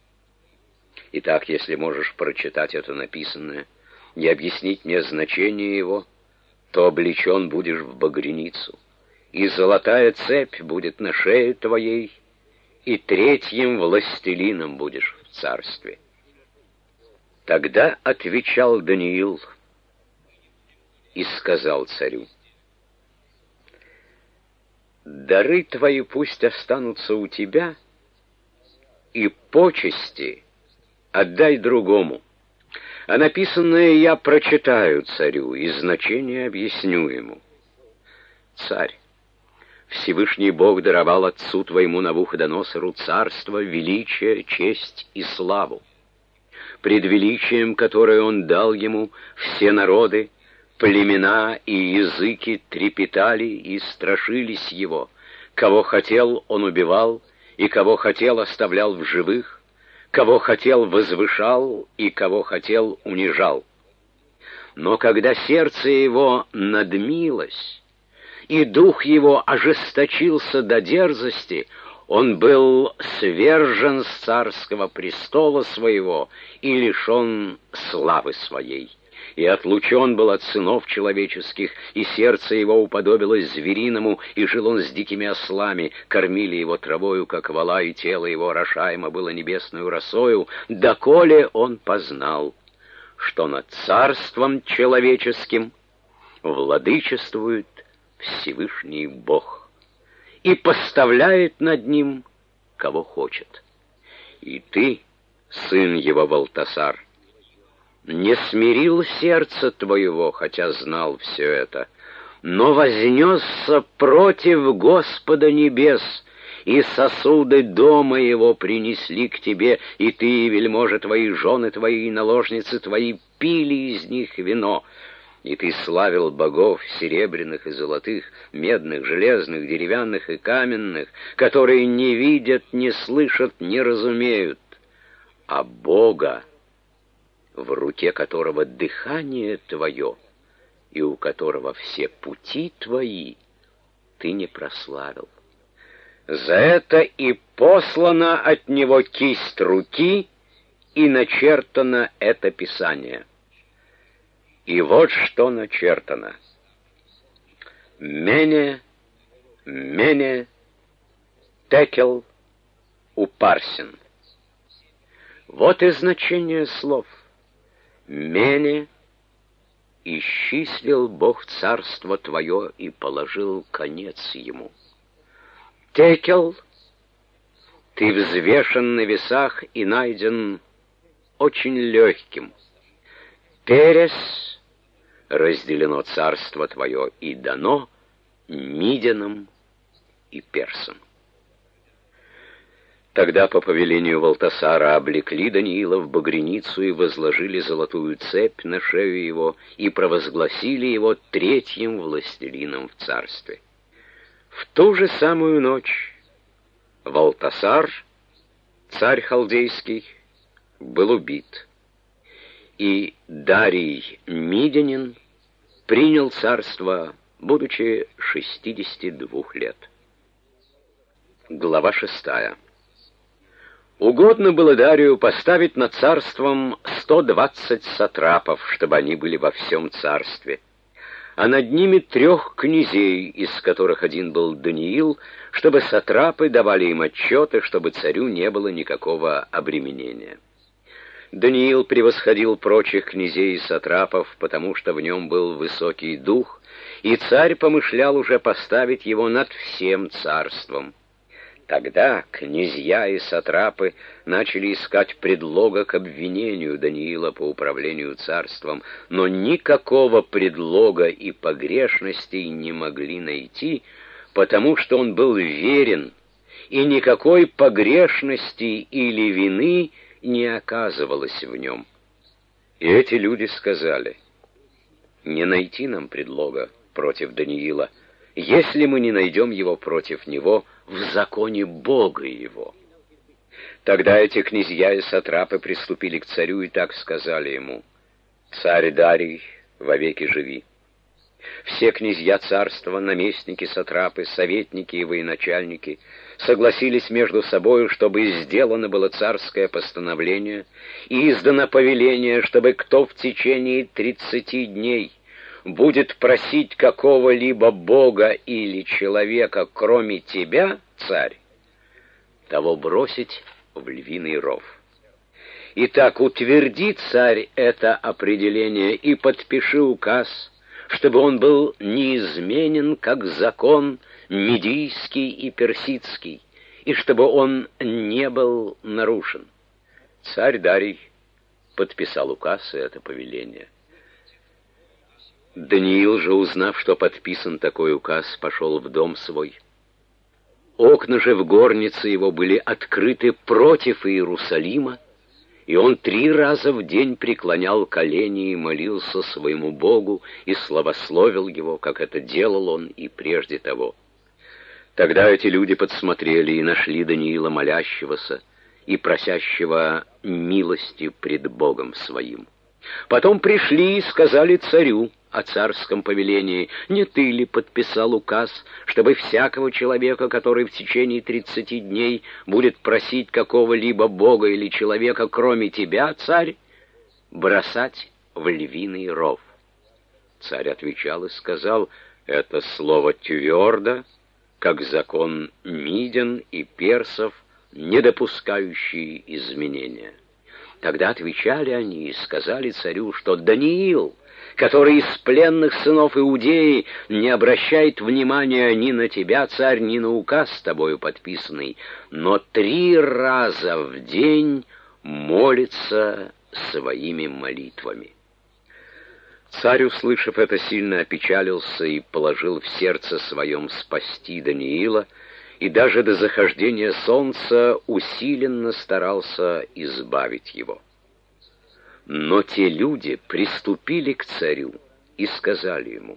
Итак, если можешь прочитать это написанное и объяснить мне значение его, то облечен будешь в багряницу, и золотая цепь будет на шее твоей, и третьим властелином будешь в царстве». Тогда отвечал Даниил и сказал царю: «Дары твои пусть останутся у тебя, и почести отдай другому, а написанное я прочитаю царю и значение объясню ему. Царь, Всевышний Бог даровал отцу твоему Навуходоносору царство, величие, честь и славу. Пред величием, которое он дал ему, все народы, племена и языки трепетали и страшились его. Кого хотел, он убивал, и кого хотел, оставлял в живых, кого хотел, возвышал, и кого хотел, унижал. Но когда сердце его надмилось, и дух его ожесточился до дерзости, он был свержен с царского престола своего и лишен славы своей. И отлучен был от сынов человеческих, и сердце его уподобилось звериному, и жил он с дикими ослами, кормили его травою, как вола, и тело его орошаемо было небесною росою, доколе он познал, что над царством человеческим владычествует Всевышний Бог и поставляет над ним, кого хочет. И ты, сын его Валтасар, не смирил сердце твоего, хотя знал все это, но вознесся против Господа небес, и сосуды дома его принесли к тебе, и ты, и вельможи твои, жены твои, и наложницы твои пили из них вино. И ты славил богов серебряных и золотых, медных, железных, деревянных и каменных, которые не видят, не слышат, не разумеют, а Бога, в руке которого дыхание твое и у которого все пути твои, ты не прославил. За это и послана от него кисть руки, и начертано это писание. И вот что начертано: Мене, Мене, Текел, Упарсин. Вот и значение слов. Мене, исчислил Бог царство твое и положил конец ему. Текел, ты взвешен на весах и найден очень легким. Перес, разделено царство твое и дано Мидянам и персам. Тогда по повелению Валтасара облекли Даниила в багряницу и возложили золотую цепь на шею его и провозгласили его третьим властелином в царстве. В ту же самую ночь Валтасар, царь халдейский, был убит, и Дарий Мидянин принял царство, будучи 62 лет. Глава 6. Угодно было Дарию поставить над царством 120 сатрапов, чтобы они были во всем царстве, а над ними 3 князей, из которых один был Даниил, чтобы сатрапы давали им отчеты, чтобы царю не было никакого обременения. Даниил превосходил прочих князей и сатрапов, потому что в нем был высокий дух, и царь помышлял уже поставить его над всем царством. Тогда князья и сатрапы начали искать предлога к обвинению Даниила по управлению царством, но никакого предлога и погрешностей не могли найти, потому что он был верен, и никакой погрешности или вины не оказывалось в нем. И эти люди сказали: «Не найти нам предлога против Даниила, если мы не найдем его против него в законе Бога его». Тогда эти князья и сатрапы приступили к царю и так сказали ему: «Царь Дарий, вовеки живи». Все князья царства, наместники, сатрапы, советники и военачальники согласились между собою, чтобы сделано было царское постановление и издано повеление, чтобы кто в течение 30 дней будет просить какого-либо бога или человека, кроме тебя, царь, того бросить в львиный ров. Итак, утверди, царь, это определение и подпиши указ, чтобы он был неизменен, как закон медийский и персидский, и чтобы он не был нарушен. Царь Дарий подписал указ и это повеление. Даниил же, узнав, что подписан такой указ, пошел в дом свой. Окна же в горнице его были открыты против Иерусалима, и он 3 раза в день преклонял колени и молился своему Богу и славословил его, как это делал он и прежде того. Тогда эти люди подсмотрели и нашли Даниила молящегося и просящего милости пред Богом своим. Потом пришли и сказали царю о царском повелении: не ты ли подписал указ, чтобы всякого человека, который в течение 30 дней будет просить какого-либо бога или человека, кроме тебя, царь, бросать в львиный ров? Царь отвечал и сказал: это слово твердо, как закон мидян и персов, не допускающий изменения. Тогда отвечали они и сказали царю, что Даниил, который из пленных сынов Иудеи, не обращает внимания ни на тебя, царь, ни на указ с тобою подписанный, но 3 раза в день молится своими молитвами. Царь, услышав это, сильно опечалился и положил в сердце своем спасти Даниила, и даже до захождения солнца усиленно старался избавить его. Но те люди приступили к царю и сказали ему: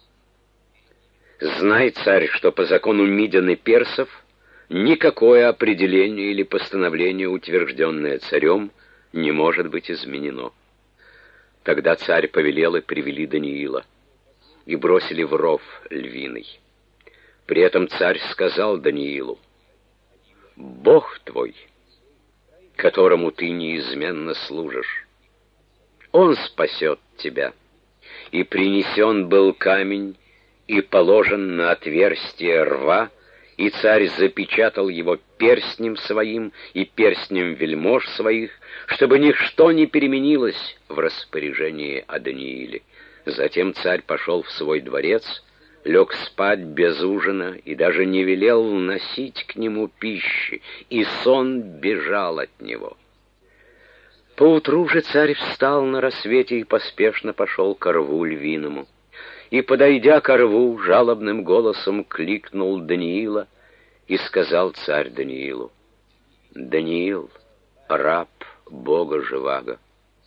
«Знай, царь, что по закону мидян и персов никакое определение или постановление, утвержденное царем, не может быть изменено». Тогда царь повелел, и привели Даниила, и бросили в ров львиный. При этом царь сказал Даниилу: «Бог твой, которому ты неизменно служишь, Он спасет тебя». И принесен был камень, и положен на отверстие рва, и царь запечатал его перстнем своим и перстнем вельмож своих, чтобы ничто не переменилось в распоряжении о Данииле. Затем царь пошел в свой дворец, лег спать без ужина и даже не велел вносить к нему пищи, и сон бежал от него. Поутру же царь встал на рассвете и поспешно пошел ко рву львиному. И, подойдя ко рву, жалобным голосом кликнул Даниила, и сказал царь Даниилу: «Даниил, раб Бога живаго,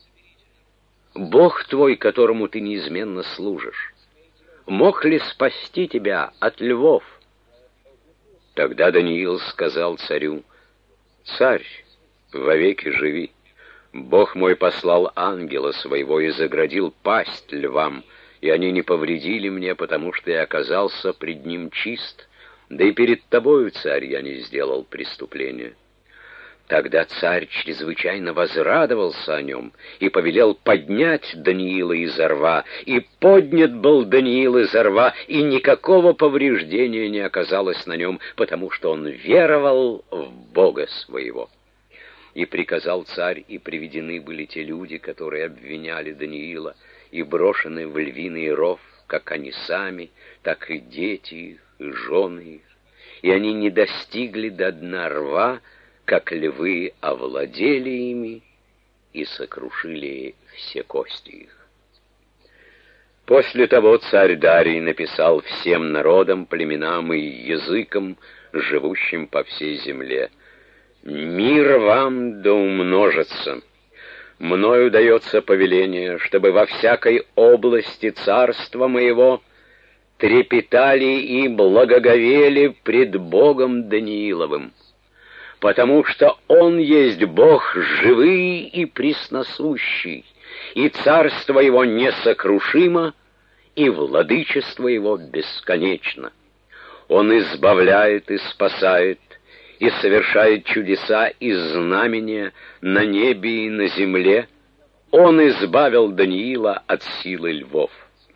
Бог твой, которому ты неизменно служишь, мог ли спасти тебя от львов?» Тогда Даниил сказал царю: «Царь, вовеки живи. Бог мой послал ангела своего и заградил пасть львам, и они не повредили мне, потому что я оказался пред ним чист, да и перед тобою, царь, я не сделал преступления». Тогда царь чрезвычайно возрадовался о нем и повелел поднять Даниила из рва, и поднят был Даниил из рва, и никакого повреждения не оказалось на нем, потому что он веровал в Бога своего. И приказал царь, и приведены были те люди, которые обвиняли Даниила, и брошены в львиный ров, как они сами, так и дети их, и жены их. И они не достигли до дна рва, как львы овладели ими и сокрушили все кости их. После того царь Дарий написал всем народам, племенам и языкам, живущим по всей земле: «Мир вам да умножится. Мною дается повеление, чтобы во всякой области царства моего трепетали и благоговели пред Богом Данииловым, потому что Он есть Бог живый и пресносущий, и царство Его несокрушимо, и владычество Его бесконечно. Он избавляет и спасает, и совершает чудеса и знамения на небе и на земле. Он избавил Даниила от силы львов».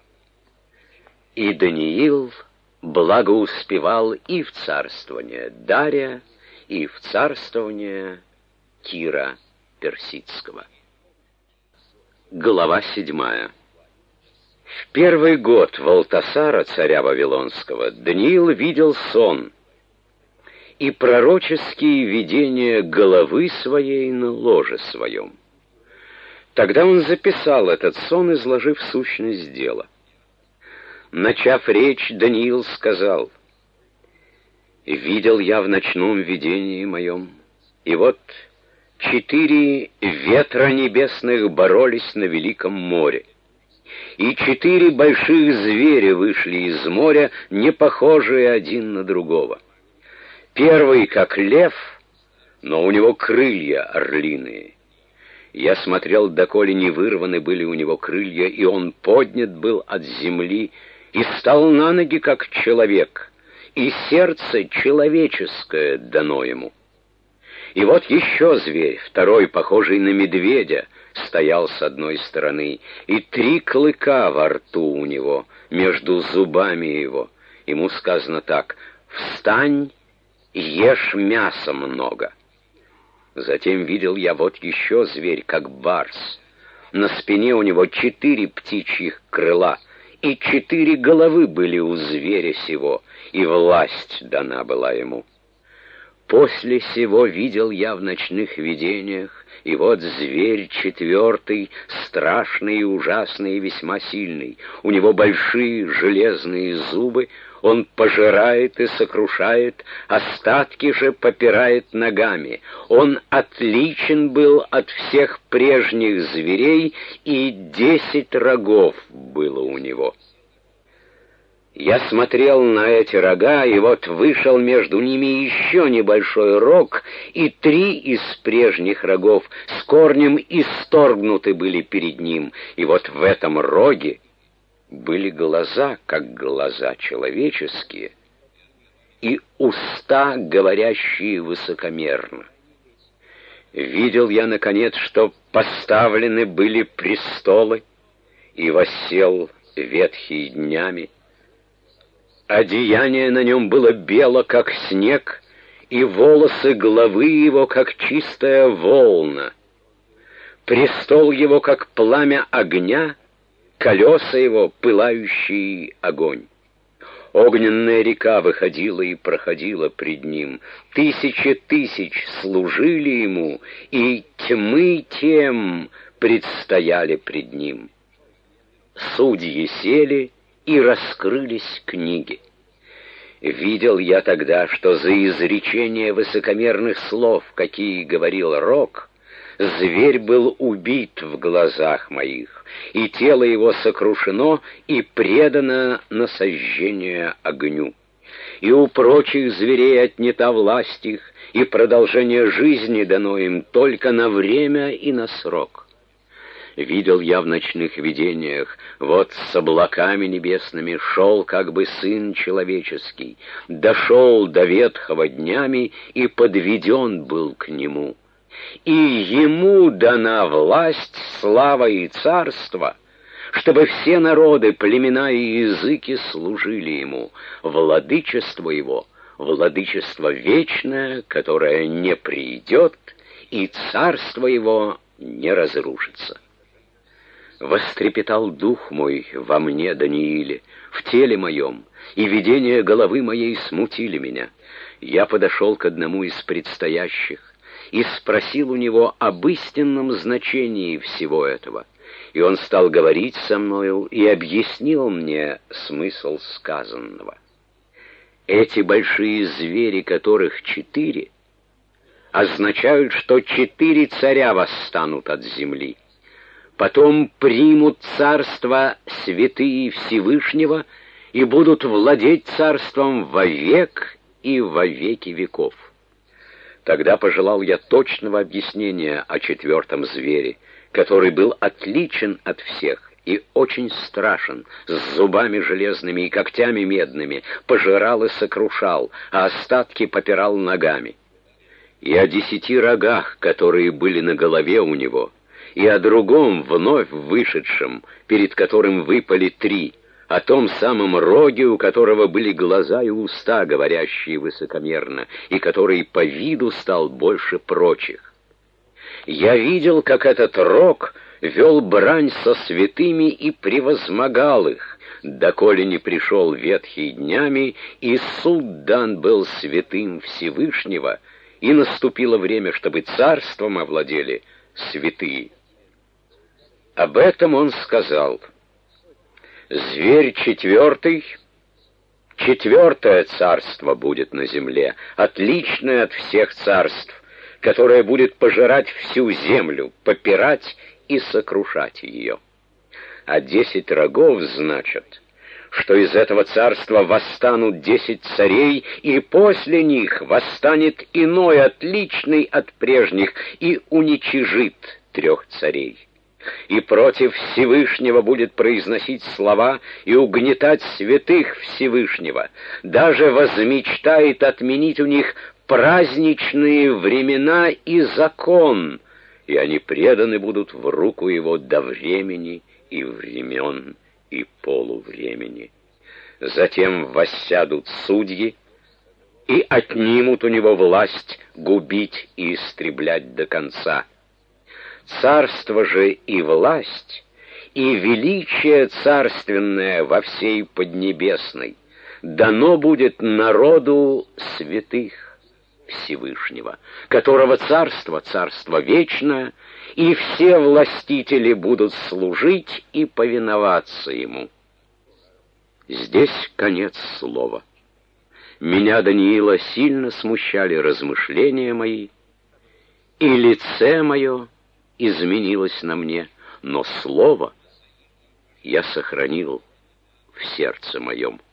И Даниил благоуспевал и в царствование Дария, и в царствование Кира персидского. Глава 7. В первый год Валтасара, царя Вавилонского, Даниил видел сон и пророческие видения головы своей на ложе своем. Тогда он записал этот сон, изложив сущность дела. Начав речь, Даниил сказал: «Видел я в ночном видении моем, и вот 4 ветра небесных боролись на великом море, и 4 больших зверя вышли из моря, не похожие один на другого. Первый как лев, но у него крылья орлиные. Я смотрел, доколе не вырваны были у него крылья, и он поднят был от земли, и стал на ноги, как человек, и сердце человеческое дано ему. И вот еще зверь, второй, похожий на медведя, стоял с одной стороны, и 3 клыка во рту у него, между зубами его. Ему сказано так: «Встань, ешь мяса много». Затем видел я вот еще зверь, как барс. На спине у него 4 птичьих крыла, и 4 головы были у зверя сего, и власть дана была ему. После сего видел я в ночных видениях, и вот зверь 4, страшный и ужасный и весьма сильный. У него большие железные зубы, он пожирает и сокрушает, остатки же попирает ногами. Он отличен был от всех прежних зверей, и 10 рогов было у него. Я смотрел на эти рога, и вот вышел между ними еще небольшой рог, и 3 из прежних рогов с корнем исторгнуты были перед ним, и вот в этом роге были глаза, как глаза человеческие, и уста, говорящие высокомерно. Видел я, наконец, что поставлены были престолы, и воссел ветхий днями. Одеяние на нем было бело, как снег, и волосы головы его, как чистая волна. Престол его, как пламя огня, колеса его, пылающий огонь. Огненная река выходила и проходила пред ним. 1000 тысяч служили ему, и тьмы тем предстояли пред ним. Судьи сели, и раскрылись книги. Видел я тогда, что за изречение высокомерных слов, какие говорил рог, зверь был убит в глазах моих, и тело его сокрушено и предано на сожжение огню. И у прочих зверей отнята власть их, и продолжение жизни дано им только на время и на срок. Видел я в ночных видениях, вот с облаками небесными шел как бы Сын Человеческий, дошел до ветхого днями и подведен был к нему. И ему дана власть, слава и царство, чтобы все народы, племена и языки служили ему. Владычество его, владычество вечное, которое не придет, и царство его не разрушится. Вострепетал дух мой во мне, Данииле, в теле моем, и видения головы моей смутили меня. Я подошел к одному из предстоящих и спросил у него об истинном значении всего этого. И он стал говорить со мною и объяснил мне смысл сказанного. Эти большие звери, которых 4, означают, что 4 царя восстанут от земли. Потом примут царство святые Всевышнего и будут владеть царством вовек и во веки веков. Тогда пожелал я точного объяснения о 4 звере, который был отличен от всех и очень страшен, с зубами железными и когтями медными, пожирал и сокрушал, а остатки попирал ногами. И о 10 рогах, которые были на голове у него, и о другом, вновь вышедшем, перед которым выпали 3, о том самом роге, у которого были глаза и уста, говорящие высокомерно, и который по виду стал больше прочих. Я видел, как этот рок вел брань со святыми и превозмогал их, доколе не пришел ветхий днями, и суд дан был святым Всевышнего, и наступило время, чтобы царством овладели святые. Об этом он сказал: «Зверь четвертый, четвертое царство будет на земле, отличное от всех царств, которое будет пожирать всю землю, попирать и сокрушать ее. А 10 рогов значат, что из этого царства восстанут 10 царей, и после них восстанет иной, отличный от прежних, и уничижит 3 царей. И против Всевышнего будет произносить слова и угнетать святых Всевышнего, даже возмечтает отменить у них праздничные времена и закон, и они преданы будут в руку его до времени и времен и полувремени. Затем воссядут судьи и отнимут у него власть губить и истреблять до конца. Царство же и власть, и величие царственное во всей Поднебесной дано будет народу святых Всевышнего, которого царство, царство вечное, и все властители будут служить и повиноваться ему». Здесь конец слова. Меня, Даниила, сильно смущали размышления мои, и лице мое изменилось на мне, но слово я сохранил в сердце моем.